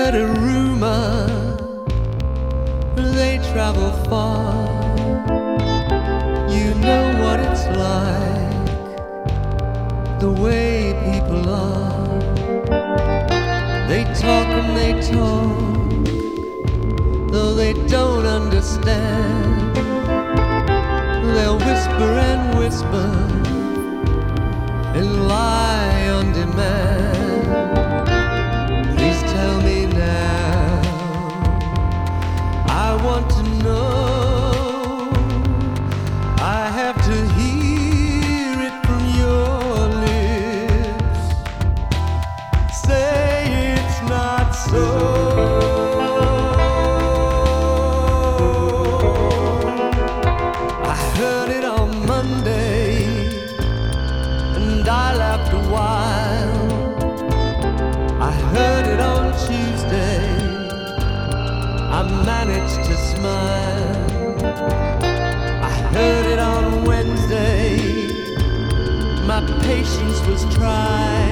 heard a rumor, they travel far. You know what it's like, the way people are. They talk and they talk, though they don't understand. They'll whisper and whisper and lie on demand. Please tell me now, I want to know. I have to hear it from your lips. Say it's not so. I heard it on Monday and I laughed a while. I heard it on Tuesday, I managed to smile. I heard it on Wednesday, my patience was tried.